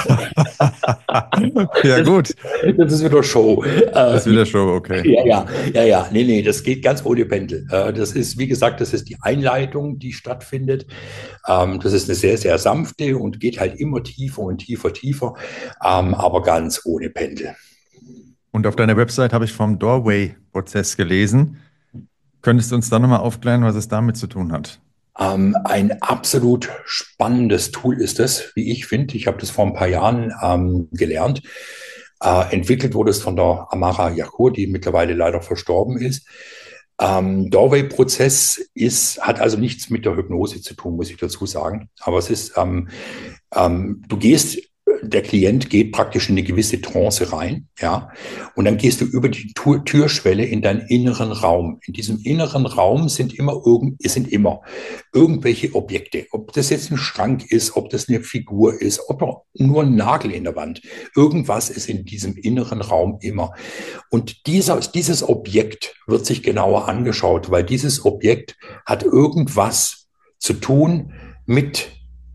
Ja, Das, gut. das ist wieder Show. Das ist Äh, wieder Show, okay. ja, ja, ja, ja, nee, nee, das geht ganz ohne Pendel. Äh, das ist, wie gesagt, das ist die Einleitung, die stattfindet. Ähm, das ist eine sehr, sehr sanfte und geht halt immer tiefer und tiefer, tiefer, ähm, aber ganz ohne Pendel. Und auf deiner Website habe ich vom Doorway-Prozess gelesen. Könntest du uns da nochmal aufklären, was es damit zu tun hat? Ähm, ein absolut spannendes Tool ist es, wie ich finde. Ich habe das vor ein paar Jahren ähm, gelernt. Äh, entwickelt wurde es von der Amara Yakur, die mittlerweile leider verstorben ist. Ähm, Doorway-Prozess ist, hat also nichts mit der Hypnose zu tun, muss ich dazu sagen. Aber es ist, ähm, ähm, du gehst, der Klient geht praktisch in eine gewisse Trance rein, ja, und dann gehst du über die Tür, Türschwelle in deinen inneren Raum. In diesem inneren Raum sind immer irgend, sind immer irgendwelche Objekte. Ob das jetzt ein Schrank ist, ob das eine Figur ist, ob nur ein Nagel in der Wand. Irgendwas ist in diesem inneren Raum immer. Und dieser, dieses Objekt wird sich genauer angeschaut, weil dieses Objekt hat irgendwas zu tun mit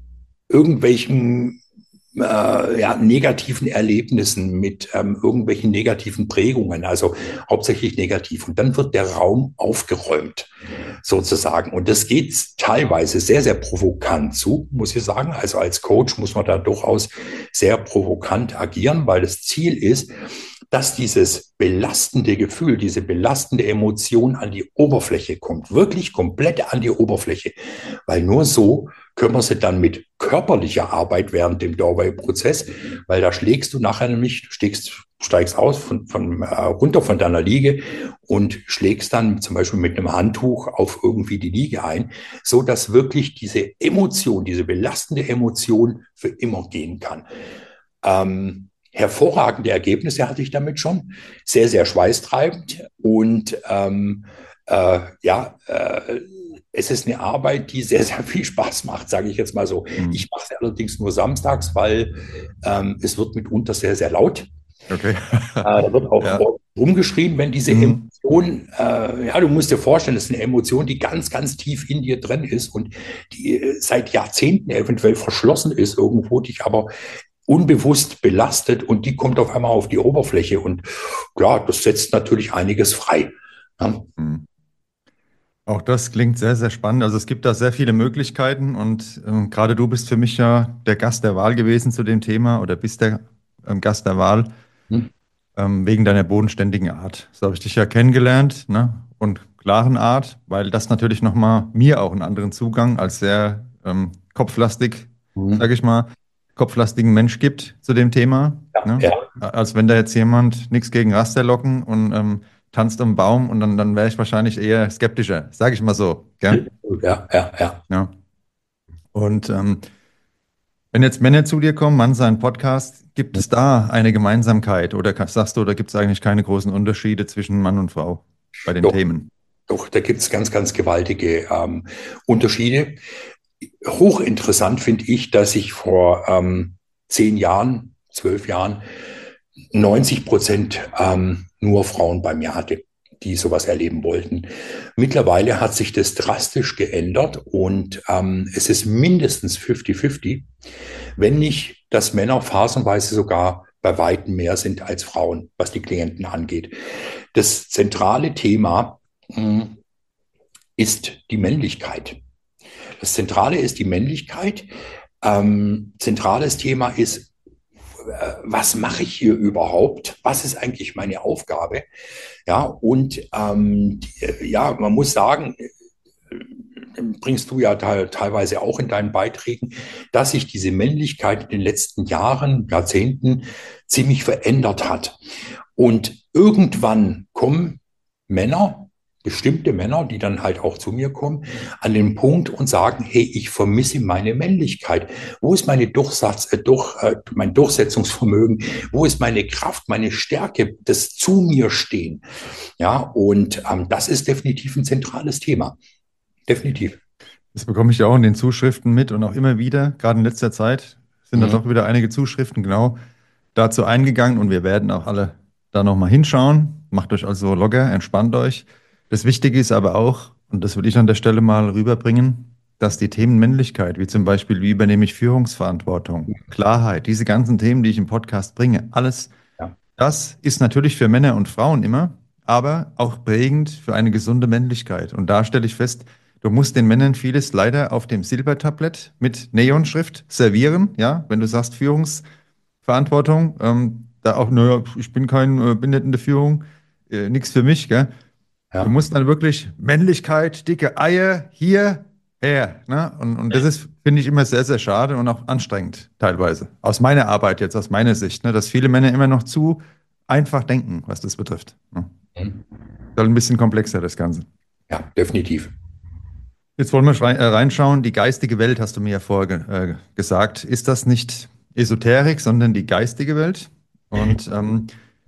irgendwelchen äh, ja, negativen Erlebnissen, mit ähm, irgendwelchen negativen Prägungen, also hauptsächlich negativ. Und dann wird der Raum aufgeräumt, sozusagen. Und das geht teilweise sehr, sehr provokant zu, muss ich sagen. Also als Coach muss man da durchaus sehr provokant agieren, weil das Ziel ist, dass dieses belastende Gefühl, diese belastende Emotion an die Oberfläche kommt, wirklich komplett an die Oberfläche, weil nur so können wir sie dann mit körperlicher Arbeit während dem Doorway-Prozess, weil da schlägst du nachher nämlich, du steigst, steigst aus von, von, äh, runter von deiner Liege und schlägst dann zum Beispiel mit einem Handtuch auf irgendwie die Liege ein, so dass wirklich diese Emotion, diese belastende Emotion für immer gehen kann. Ähm, hervorragende Ergebnisse hatte ich damit schon, sehr, sehr schweißtreibend und ähm, äh, ja, äh, es ist eine Arbeit, die sehr, sehr viel Spaß macht, sage ich jetzt mal so. Hm. Ich mache es allerdings nur samstags, weil ähm, es wird mitunter sehr, sehr laut. Okay. Äh, da wird auch Ja. rumgeschrien, wenn diese Mhm. Emotion, äh, ja, du musst dir vorstellen, das ist eine Emotion, die ganz, ganz tief in dir drin ist und die äh, seit Jahrzehnten eventuell verschlossen ist irgendwo, dich aber unbewusst belastet und die kommt auf einmal auf die Oberfläche und ja, das setzt natürlich einiges frei. Ja. Mhm. Auch das klingt sehr, sehr spannend. Also es gibt da sehr viele Möglichkeiten und ähm, gerade du bist für mich ja der Gast der Wahl gewesen zu dem Thema oder bist der ähm, Gast der Wahl Hm. ähm, wegen deiner bodenständigen Art. So habe ich dich ja kennengelernt, ne? Und klaren Art, weil das natürlich nochmal mir auch einen anderen Zugang als sehr ähm, kopflastig, Hm. sage ich mal, kopflastigen Mensch gibt zu dem Thema. Ja, Ne? ja, Als wenn da jetzt jemand nichts gegen Rasterlocken und ähm, tanzt am Baum und dann, dann wäre ich wahrscheinlich eher skeptischer, sage ich mal so. Gell? ja, ja, ja. Ja. Und ähm, wenn jetzt Männer zu dir kommen, Mann sein Podcast, gibt es da eine Gemeinsamkeit oder ka- sagst du, da gibt es eigentlich keine großen Unterschiede zwischen Mann und Frau bei den Doch, Themen? doch, da gibt es ganz, ganz gewaltige ähm, Unterschiede. Hochinteressant finde ich, dass ich vor ähm, zehn Jahren, zwölf Jahren neunzig Prozent ähm, nur Frauen bei mir hatte, die sowas erleben wollten. Mittlerweile hat sich das drastisch geändert und ähm, es ist mindestens fünfzig fünfzig, wenn nicht, dass Männer phasenweise sogar bei weitem mehr sind als Frauen, was die Klienten angeht. Das zentrale Thema mh, ist die Männlichkeit. Das Zentrale ist die Männlichkeit. Ähm, zentrales Thema ist was mache ich hier überhaupt? Was ist eigentlich meine Aufgabe? Ja, und ähm, die, ja, man muss sagen, bringst du ja te teilweise auch in deinen Beiträgen, dass sich diese Männlichkeit in den letzten Jahren, Jahrzehnten ziemlich verändert hat. Und irgendwann kommen Männer, bestimmte Männer, die dann halt auch zu mir kommen, an den Punkt und sagen, hey, ich vermisse meine Männlichkeit. Wo ist meine Durchsatz, äh, durch, äh, mein Durchsetzungsvermögen? Wo ist meine Kraft, meine Stärke, das zu mir stehen? Ja, und ähm, das ist definitiv ein zentrales Thema. Definitiv. Das bekomme ich ja auch in den Zuschriften mit und auch immer wieder, gerade in letzter Zeit sind da Mhm. doch wieder einige Zuschriften genau dazu eingegangen und wir werden auch alle da nochmal hinschauen. Macht euch also locker, entspannt euch. Das Wichtige ist aber auch, und das will ich an der Stelle mal rüberbringen, dass die Themen Männlichkeit, wie zum Beispiel, wie übernehme ich Führungsverantwortung, Klarheit, diese ganzen Themen, die ich im Podcast bringe, alles, Ja. das ist natürlich für Männer und Frauen immer, aber auch prägend für eine gesunde Männlichkeit. Und da stelle ich fest, du musst den Männern vieles leider auf dem Silbertablett mit Neonschrift servieren, ja, wenn du sagst Führungsverantwortung, ähm, da auch, naja, ich bin kein, äh, bin nicht in der Führung, äh, nichts für mich, gell? Du Ja. musst dann wirklich Männlichkeit, dicke Eier, hier, her, ne? Und, und das ist, finde ich, immer sehr, sehr schade und auch anstrengend teilweise. Aus meiner Arbeit jetzt, aus meiner Sicht, ne? Dass viele Männer immer noch zu einfach denken, was das betrifft. Ne? Mhm. Ist halt ein bisschen komplexer, das Ganze. Ja, definitiv. Jetzt wollen wir schrei- äh, reinschauen. Die geistige Welt, hast du mir ja vorher ge äh, gesagt. Ist das nicht Esoterik, sondern die geistige Welt? Und ähm,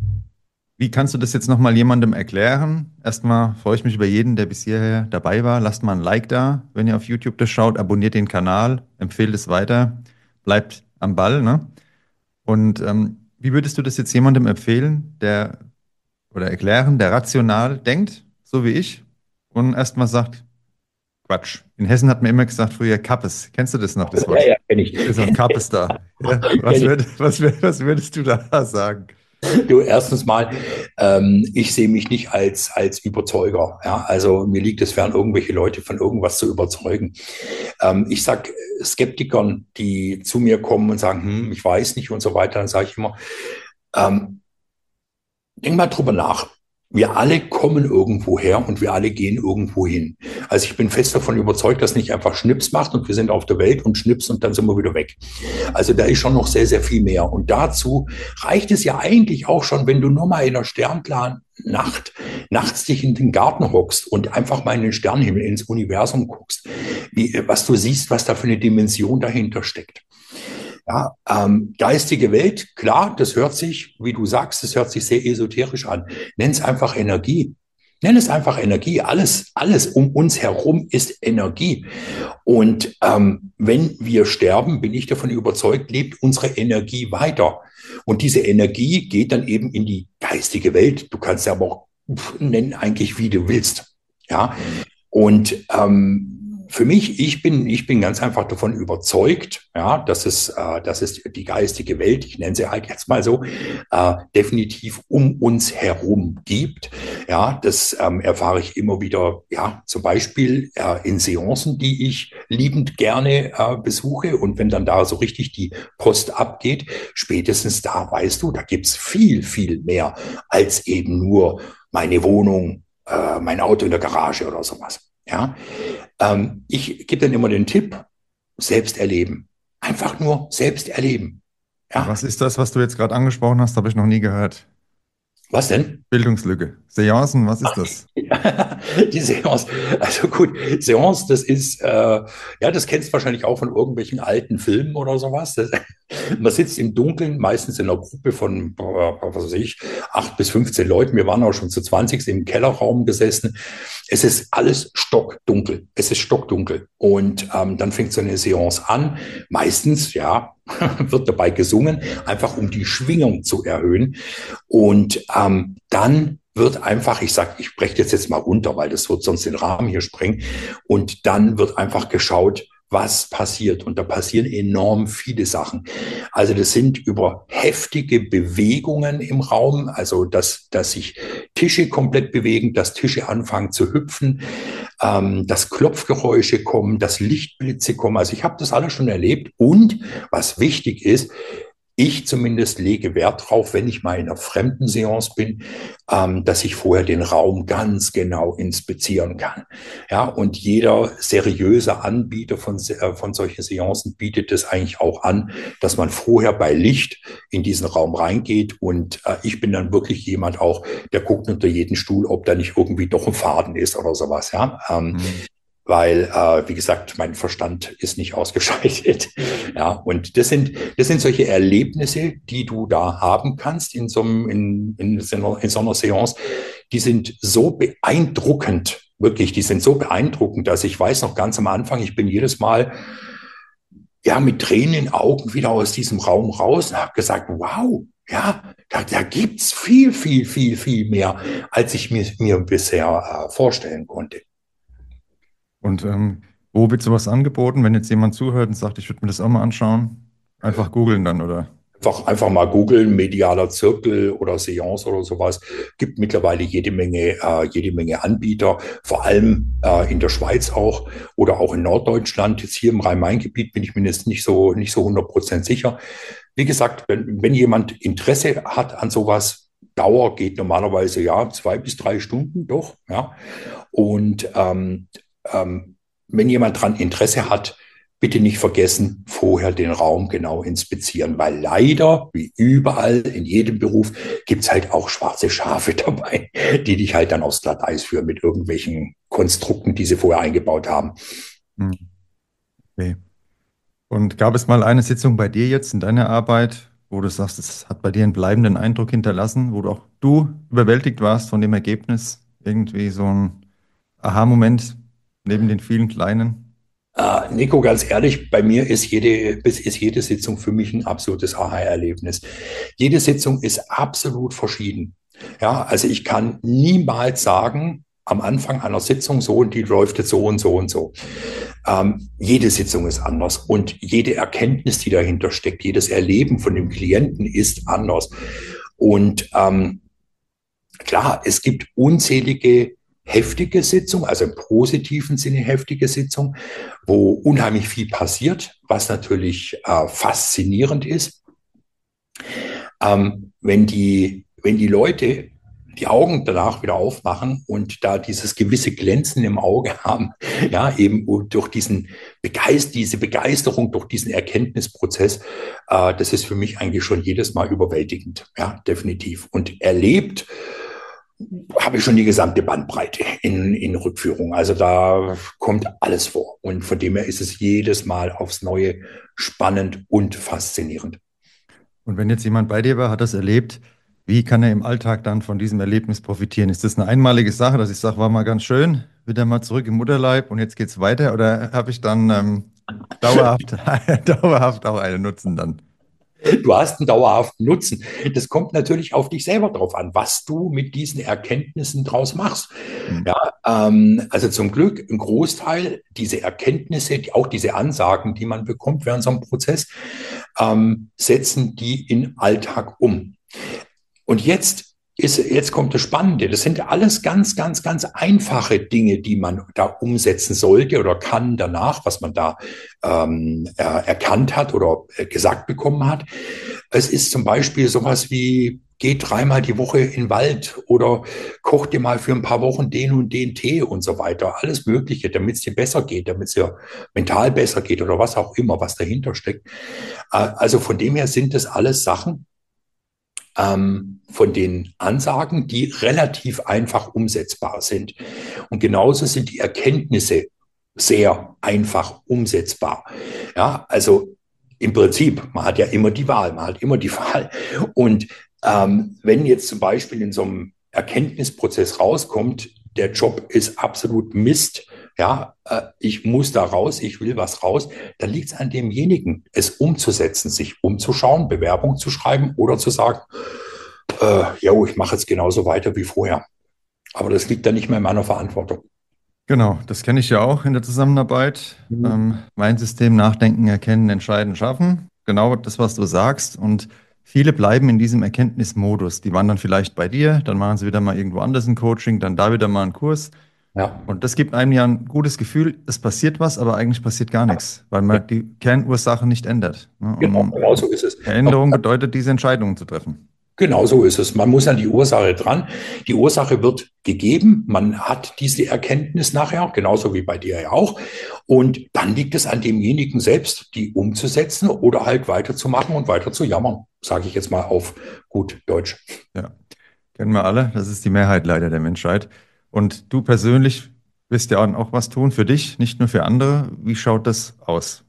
wie kannst du das jetzt nochmal jemandem erklären? Erstmal freue ich mich über jeden, der bis hierher dabei war. Lasst mal ein Like da, wenn ihr auf YouTube das schaut. Abonniert den Kanal, empfehlt es weiter, bleibt am Ball, ne? Und ähm, wie würdest du das jetzt jemandem empfehlen, der oder erklären, der rational denkt, so wie ich, und erstmal sagt, Quatsch. In Hessen hat man immer gesagt, früher Kappes. Kennst du das noch, das Ja, Wort? ja, kenne ich. Ist ein Kappes da. Ja, was, Kenn ich. würd, was, würd, was würdest du da sagen? Du, erstens mal, ähm, ich sehe mich nicht als, als Überzeuger. Ja? Also mir liegt es fern, irgendwelche Leute von irgendwas zu überzeugen. Ähm, ich sag Skeptikern, die zu mir kommen und sagen, hm, ich weiß nicht und so weiter, dann sage ich immer, ähm, denk mal drüber nach. Wir alle kommen irgendwo her und wir alle gehen irgendwo hin. Also ich bin fest davon überzeugt, dass nicht einfach Schnips macht und wir sind auf der Welt und Schnips und dann sind wir wieder weg. Also da ist schon noch sehr, sehr viel mehr. Und dazu reicht es ja eigentlich auch schon, wenn du nur mal in einer sternklaren Nacht nachts dich in den Garten hockst und einfach mal in den Sternenhimmel, ins Universum guckst, wie, was du siehst, was da für eine Dimension dahinter steckt. Ja, ähm, geistige Welt, klar, das hört sich, wie du sagst, das hört sich sehr esoterisch an. Nenn es einfach Energie. Nenn es einfach Energie. Alles, alles um uns herum ist Energie. Und ähm, wenn wir sterben, bin ich davon überzeugt, lebt unsere Energie weiter. Und diese Energie geht dann eben in die geistige Welt. Du kannst ja aber auch nennen eigentlich, wie du willst. Ja, und ähm, für mich, ich bin, ich bin ganz einfach davon überzeugt, ja, dass es, äh, dass es die geistige Welt, ich nenne sie halt jetzt mal so, äh, definitiv um uns herum gibt. Ja, das ähm, erfahre ich immer wieder, ja, zum Beispiel äh, in Seancen, die ich liebend gerne äh, besuche. Und wenn dann da so richtig die Post abgeht, spätestens da weißt du, da gibt's viel, viel mehr als eben nur meine Wohnung, äh, mein Auto in der Garage oder sowas. Ja, ähm, ich gebe dann immer den Tipp, selbst erleben. Einfach nur selbst erleben. Ja, Was ist das, was du jetzt gerade angesprochen hast? Habe ich noch nie gehört. was denn? Bildungslücke. Seancen, was ist das? Die Seance. Also gut, Seance, das ist, äh, ja, das kennst du wahrscheinlich auch von irgendwelchen alten Filmen oder sowas. Das, man sitzt im Dunkeln, meistens in einer Gruppe von, äh, was weiß ich, acht bis fünfzehn Leuten. Wir waren auch schon zu zwanzig im Kellerraum gesessen. Es ist alles stockdunkel. Es ist stockdunkel. Und ähm, dann fängt so eine Seance an. Meistens, ja, wird dabei gesungen, einfach um die Schwingung zu erhöhen. Und ähm, dann wird einfach, ich sag, ich breche das jetzt mal runter, weil das wird sonst den Rahmen hier sprengen. Und dann wird einfach geschaut, was passiert. Und da passieren enorm viele Sachen. Also das sind über heftige Bewegungen im Raum, also dass, dass sich Tische komplett bewegen, dass Tische anfangen zu hüpfen, ähm, dass Klopfgeräusche kommen, dass Lichtblitze kommen. Also ich habe das alles schon erlebt. Und was wichtig ist, ich zumindest lege Wert drauf, wenn ich mal in einer fremden Seance bin, ähm, dass ich vorher den Raum ganz genau inspizieren kann. Ja, und jeder seriöse Anbieter von, äh, von solchen Seancen bietet es eigentlich auch an, dass man vorher bei Licht in diesen Raum reingeht. Und äh, ich bin dann wirklich jemand auch, der guckt unter jeden Stuhl, ob da nicht irgendwie doch ein Faden ist oder sowas. Ja, ähm, Mhm. weil, äh, wie gesagt, mein Verstand ist nicht ausgeschaltet. Ja, und das sind, das sind solche Erlebnisse, die du da haben kannst in so einem, in, in, so einer, in so einer Seance. Die sind so beeindruckend, wirklich, die sind so beeindruckend, dass ich weiß noch ganz am Anfang, ich bin jedes Mal, ja, mit Tränen in den Augen wieder aus diesem Raum raus und habe gesagt, wow, ja, da, da gibt's viel, viel, viel, viel mehr, als ich mir, mir bisher äh, vorstellen konnte. Und ähm, wo wird sowas angeboten, wenn jetzt jemand zuhört und sagt, ich würde mir das auch mal anschauen? Einfach googeln dann, oder? Einfach, einfach mal googeln, medialer Zirkel oder Seance oder sowas. Gibt mittlerweile jede Menge, äh, jede Menge Anbieter, vor allem äh, in der Schweiz auch oder auch in Norddeutschland. Jetzt hier im Rhein-Main-Gebiet bin ich mir jetzt nicht so, nicht so hundert Prozent sicher. Wie gesagt, wenn, wenn jemand Interesse hat an sowas, Dauer geht normalerweise ja zwei bis drei Stunden, doch, ja. Und ähm, ähm, wenn jemand dran Interesse hat, bitte nicht vergessen, vorher den Raum genau inspizieren, weil leider, wie überall in jedem Beruf, gibt es halt auch schwarze Schafe dabei, die dich halt dann aufs Glatteis führen mit irgendwelchen Konstrukten, die sie vorher eingebaut haben. Hm, okay. Und gab es mal eine Sitzung bei dir jetzt in deiner Arbeit, wo du sagst, es hat bei dir einen bleibenden Eindruck hinterlassen, wo du auch du überwältigt warst von dem Ergebnis? Irgendwie so ein Aha-Moment neben den vielen kleinen? Äh, Nico, ganz ehrlich, bei mir ist jede, ist jede Sitzung für mich ein absolutes Aha-Erlebnis. Jede Sitzung ist absolut verschieden. Ja, also ich kann niemals sagen, am Anfang einer Sitzung so und die läuft jetzt so und so und so. Ähm, jede Sitzung ist anders und jede Erkenntnis, die dahinter steckt, jedes Erleben von dem Klienten ist anders. Und ähm, klar, es gibt unzählige heftige Sitzungen, also im positiven Sinne heftige Sitzungen, wo unheimlich viel passiert, was natürlich äh, faszinierend ist. Ähm, wenn die, wenn die Leute die Augen danach wieder aufmachen und da dieses gewisse Glänzen im Auge haben, ja, eben durch diesen Begeist, diese Begeisterung, durch diesen Erkenntnisprozess, äh, das ist für mich eigentlich schon jedes Mal überwältigend, ja, definitiv. Und erlebt habe ich schon die gesamte Bandbreite in, in Rückführung. Also da kommt alles vor. Und von dem her ist es jedes Mal aufs Neue spannend und faszinierend. Und wenn jetzt jemand bei dir war, hat das erlebt, wie kann er im Alltag dann von diesem Erlebnis profitieren? Ist das eine einmalige Sache, dass ich sage, war mal ganz schön, wieder mal zurück im Mutterleib und jetzt geht's weiter? Oder habe ich dann ähm, dauerhaft, dauerhaft auch einen Nutzen dann? Du hast einen dauerhaften Nutzen. Das kommt natürlich auf dich selber drauf an, was du mit diesen Erkenntnissen draus machst. Hm. Ja, ähm, also zum Glück ein Großteil diese Erkenntnisse, die, auch diese Ansagen, die man bekommt während so einem Prozess, ähm, setzen die in Alltag um. Und jetzt ist, jetzt kommt das Spannende. Das sind alles ganz, ganz, ganz einfache Dinge, die man da umsetzen sollte oder kann danach, was man da ähm, äh, erkannt hat oder äh, gesagt bekommen hat. Es ist zum Beispiel sowas wie, geh dreimal die Woche in den Wald oder koch dir mal für ein paar Wochen den und den Tee und so weiter. Alles Mögliche, damit es dir besser geht, damit es dir mental besser geht oder was auch immer, was dahinter steckt. Äh, also von dem her sind das alles Sachen, ähm, von den Ansagen, die relativ einfach umsetzbar sind. Und genauso sind die Erkenntnisse sehr einfach umsetzbar. Ja, also im Prinzip, man hat ja immer die Wahl, man hat immer die Wahl. Und ähm, wenn jetzt zum Beispiel in so einem Erkenntnisprozess rauskommt, der Job ist absolut Mist, ja, äh, ich muss da raus, ich will was raus, dann liegt es an demjenigen, es umzusetzen, sich umzuschauen, Bewerbung zu schreiben oder zu sagen, äh, ja, ich mache jetzt genauso weiter wie vorher. Aber das liegt dann nicht mehr in meiner Verantwortung. Genau, das kenne ich ja auch in der Zusammenarbeit. Mhm. Ähm, mein System Nachdenken, Erkennen, Entscheiden, Schaffen. Genau das, was du sagst. Und viele bleiben in diesem Erkenntnismodus. Die waren dann vielleicht bei dir, dann machen sie wieder mal irgendwo anders ein Coaching, dann da wieder mal einen Kurs. Ja, Und das gibt einem ja ein gutes Gefühl, es passiert was, aber eigentlich passiert gar nichts, weil man die Kernursache nicht ändert. Ne? genau, Und genau so ist es. Veränderung bedeutet, diese Entscheidungen zu treffen. Genau so ist es. Man muss an die Ursache dran. Die Ursache wird gegeben. Man hat diese Erkenntnis nachher, genauso wie bei dir ja auch. Und dann liegt es an demjenigen selbst, die umzusetzen oder halt weiterzumachen und weiter zu jammern, sage ich jetzt mal auf gut Deutsch. Ja, kennen wir alle. Das ist die Mehrheit leider der Menschheit. Und du persönlich wirst ja auch was tun für dich, nicht nur für andere. Wie schaut das aus?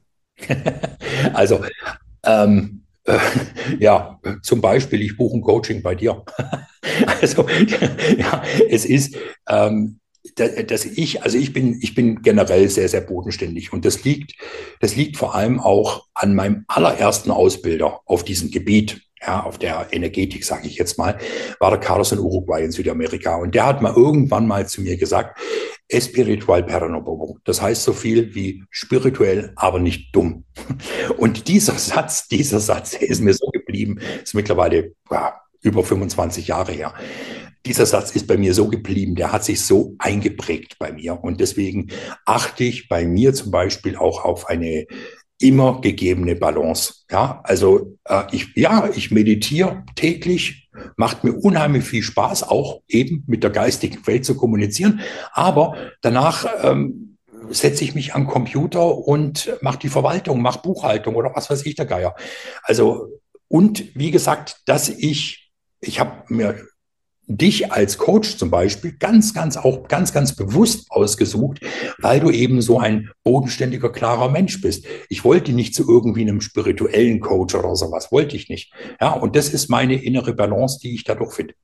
Also, ähm, äh, ja, zum Beispiel, ich buche ein Coaching bei dir. Also, ja, es ist, ähm, dass ich, also ich bin, ich bin generell sehr, sehr bodenständig und das liegt, das liegt vor allem auch an meinem allerersten Ausbilder auf diesem Gebiet, ja, auf der Energetik, sage ich jetzt mal, war der Carlos in Uruguay in Südamerika und der hat mal irgendwann mal zu mir gesagt, espiritual pero no bobo. Das heißt so viel wie spirituell, aber nicht dumm. Und dieser Satz, dieser Satz ist mir so geblieben, ist mittlerweile ja, über fünfundzwanzig Jahre her. Dieser Satz ist bei mir so geblieben, der hat sich so eingeprägt bei mir. Und deswegen achte ich bei mir zum Beispiel auch auf eine immer gegebene Balance. Ja, also äh, ich, ja, ich meditiere täglich, macht mir unheimlich viel Spaß, auch eben mit der geistigen Welt zu kommunizieren. Aber danach ähm, setze ich mich am Computer und mache die Verwaltung, mache Buchhaltung oder was weiß ich, der Geier. Also, und wie gesagt, dass ich, ich habe mir dich als Coach zum Beispiel ganz, ganz auch ganz, ganz bewusst ausgesucht, weil du eben so ein bodenständiger, klarer Mensch bist. Ich wollte nicht zu irgendwie einem spirituellen Coach oder sowas, wollte ich nicht. Ja, und das ist meine innere Balance, die ich dadurch finde.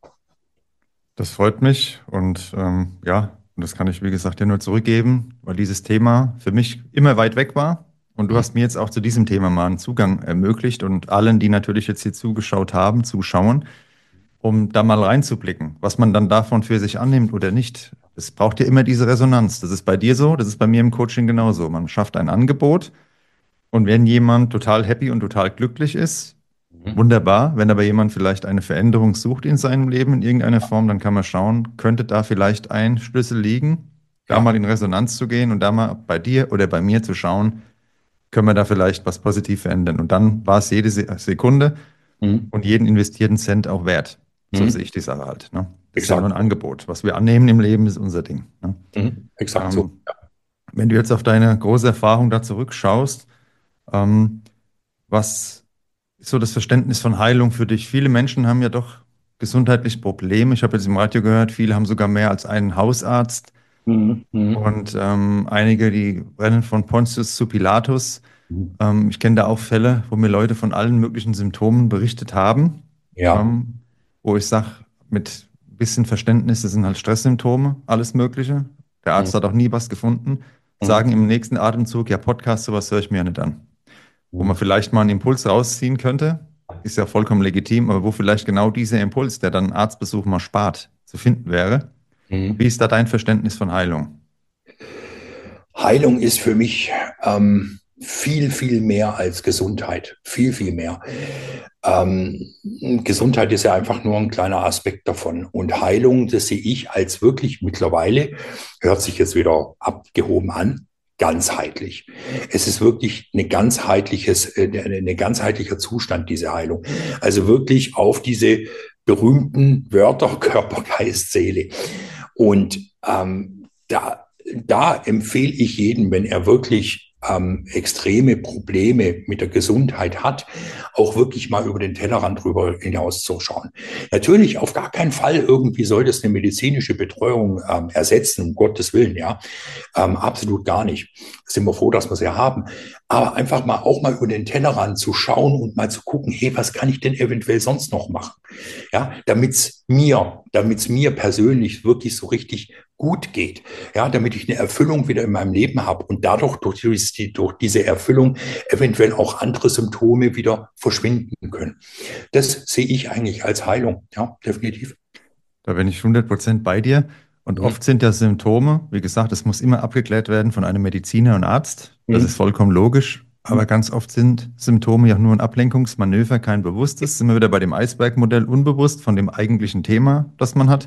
Das freut mich und ähm, ja, und das kann ich, wie gesagt, dir nur zurückgeben, weil dieses Thema für mich immer weit weg war. Und du hast mir jetzt auch zu diesem Thema mal einen Zugang ermöglicht und allen, die natürlich jetzt hier zugeschaut haben, zuschauen, um da mal reinzublicken, was man dann davon für sich annimmt oder nicht. Es braucht ja immer diese Resonanz. Das ist bei dir so, das ist bei mir im Coaching genauso. Man schafft ein Angebot und wenn jemand total happy und total glücklich ist, Mhm. wunderbar. Wenn aber jemand vielleicht eine Veränderung sucht in seinem Leben in irgendeiner Form, dann kann man schauen, könnte da vielleicht ein Schlüssel liegen, da Ja. mal in Resonanz zu gehen und da mal bei dir oder bei mir zu schauen, können wir da vielleicht was positiv verändern. Und dann war es jede Se- Sekunde Mhm. und jeden investierten Cent auch wert. So sehe Mhm. ich die Sache halt. Ne? Das ist ja nur Exakt. ein Angebot. Was wir annehmen im Leben, ist unser Ding. Ne? Mhm. Exakt so. Ähm, wenn du jetzt auf deine große Erfahrung da zurückschaust, ähm, was ist so das Verständnis von Heilung für dich? Viele Menschen haben ja doch gesundheitliche Probleme. Ich habe jetzt im Radio gehört, viele haben sogar mehr als einen Hausarzt. Mhm. Mhm. Und ähm, einige, die rennen von Pontius zu Pilatus. Mhm. Ähm, ich kenne da auch Fälle, wo mir Leute von allen möglichen Symptomen berichtet haben, Ja. ähm, wo ich sage, mit ein bisschen Verständnis, das sind halt Stresssymptome, alles Mögliche. Der Mhm. Arzt hat auch nie was gefunden. Mhm. Sagen im nächsten Atemzug, ja, Podcast, sowas höre ich mir ja nicht an. Wo man Mhm. vielleicht mal einen Impuls rausziehen könnte, ist ja vollkommen legitim, aber wo vielleicht genau dieser Impuls, der dann einen Arztbesuch mal spart, zu finden wäre. Wie Mhm. ist da dein Verständnis von Heilung? Heilung ist für mich ähm, viel, viel mehr als Gesundheit. Viel, viel mehr. Ähm, Gesundheit ist ja einfach nur ein kleiner Aspekt davon. Und Heilung, das sehe ich als wirklich mittlerweile, hört sich jetzt wieder abgehoben an, ganzheitlich. Es ist wirklich eine ganzheitliches, äh, eine ganzheitlicher Zustand, diese Heilung. Also wirklich auf diese berühmten Wörter Körper, Geist, Seele. Und ähm, da da empfehle ich jedem, wenn er wirklich ähm, extreme Probleme mit der Gesundheit hat, auch wirklich mal über den Tellerrand drüber hinauszuschauen. Natürlich auf gar keinen Fall irgendwie soll das eine medizinische Betreuung ähm, ersetzen, um Gottes Willen, ja. Ähm, absolut gar nicht. Sind wir froh, dass wir es ja haben. Aber einfach mal auch mal über den Tellerrand zu schauen und mal zu gucken, hey, was kann ich denn eventuell sonst noch machen? Ja, damit es mir, damit es mir persönlich wirklich so richtig gut geht. Ja, damit ich eine Erfüllung wieder in meinem Leben habe und dadurch durch, die, durch diese Erfüllung eventuell auch andere Symptome wieder verschwinden können. Das sehe ich eigentlich als Heilung. Ja, definitiv. Da bin ich hundert Prozent bei dir. Und Mhm. oft sind ja Symptome, wie gesagt, es muss immer abgeklärt werden von einem Mediziner und Arzt. Das ist Mhm. vollkommen logisch. Aber Mhm. ganz oft sind Symptome ja nur ein Ablenkungsmanöver, kein bewusstes. Sind wir wieder bei dem Eisbergmodell unbewusst von dem eigentlichen Thema, das man hat.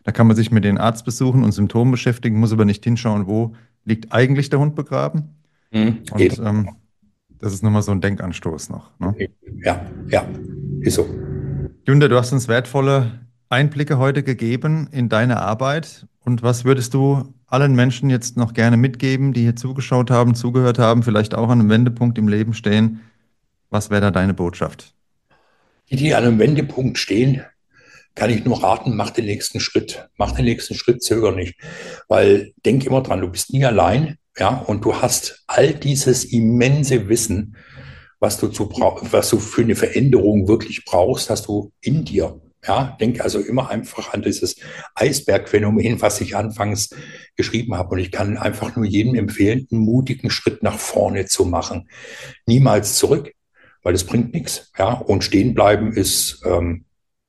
Da kann man sich mit den Arzt besuchen und Symptomen beschäftigen, muss aber nicht hinschauen, wo liegt eigentlich der Hund begraben. Mhm. Und ähm, das ist nochmal so ein Denkanstoß noch. Ne? Ja, ja, ist so. Günther, du hast uns wertvolle Einblicke heute gegeben in deine Arbeit. Und was würdest du allen Menschen jetzt noch gerne mitgeben, die hier zugeschaut haben, zugehört haben, vielleicht auch an einem Wendepunkt im Leben stehen? Was wäre da deine Botschaft? Die, die an einem Wendepunkt stehen, kann ich nur raten, mach den nächsten Schritt. Mach den nächsten Schritt, zöger nicht. Weil denk immer dran, du bist nie allein, ja, und du hast all dieses immense Wissen, was du zu was du für eine Veränderung wirklich brauchst, hast du in dir. Ja, denk also immer einfach an dieses Eisbergphänomen, was ich anfangs geschrieben habe. Und ich kann einfach nur jedem empfehlen, einen mutigen Schritt nach vorne zu machen. Niemals zurück, weil das bringt nichts. Ja, und stehen bleiben ist ähm,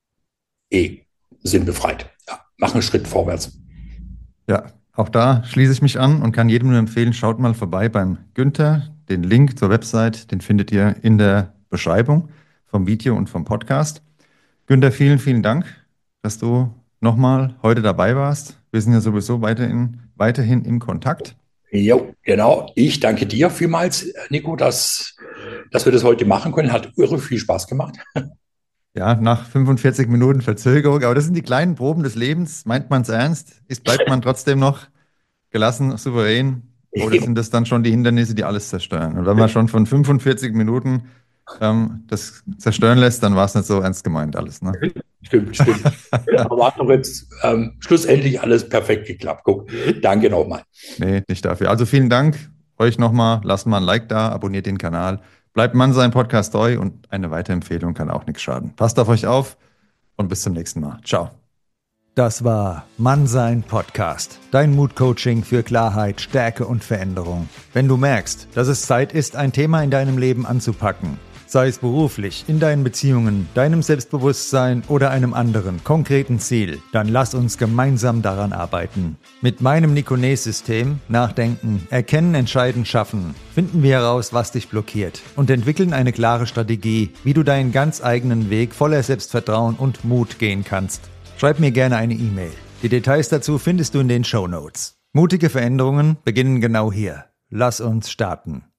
eh sinnbefreit. Ja, mach einen Schritt vorwärts. Ja, auch da schließe ich mich an und kann jedem nur empfehlen, schaut mal vorbei beim Günther. Den Link zur Website, den findet ihr in der Beschreibung vom Video und vom Podcast. Günther, vielen, vielen Dank, dass du nochmal heute dabei warst. Wir sind ja sowieso weiterhin, weiterhin im Kontakt. Jo, genau. Ich danke dir vielmals, Nico, dass, dass wir das heute machen können. Hat irre viel Spaß gemacht. Ja, nach fünfundvierzig Minuten Verzögerung, aber das sind die kleinen Proben des Lebens. Meint man es ernst? Ist, bleibt man trotzdem noch gelassen, souverän? Oder sind das dann schon die Hindernisse, die alles zerstören? Und wenn man schon von fünfundvierzig Minuten ähm, das zerstören lässt, dann war es nicht so ernst gemeint alles, ne? Stimmt, stimmt. Aber hat doch jetzt ähm, schlussendlich alles perfekt geklappt. Guck, danke nochmal. Nee, nicht dafür. Also vielen Dank euch nochmal. Lasst mal ein Like da, abonniert den Kanal. Bleibt Mann sein Podcast treu und eine Weiterempfehlung kann auch nichts schaden. Passt auf euch auf und bis zum nächsten Mal. Ciao. Das war Mannsein Podcast, dein Mutcoaching für Klarheit, Stärke und Veränderung. Wenn du merkst, dass es Zeit ist, ein Thema in deinem Leben anzupacken, sei es beruflich, in deinen Beziehungen, deinem Selbstbewusstsein oder einem anderen konkreten Ziel, dann lass uns gemeinsam daran arbeiten. Mit meinem Nikones-System Nachdenken, Erkennen, Entscheiden, Schaffen finden wir heraus, was dich blockiert und entwickeln eine klare Strategie, wie du deinen ganz eigenen Weg voller Selbstvertrauen und Mut gehen kannst. Schreib mir gerne eine E-Mail. Die Details dazu findest du in den Shownotes. Mutige Veränderungen beginnen genau hier. Lass uns starten.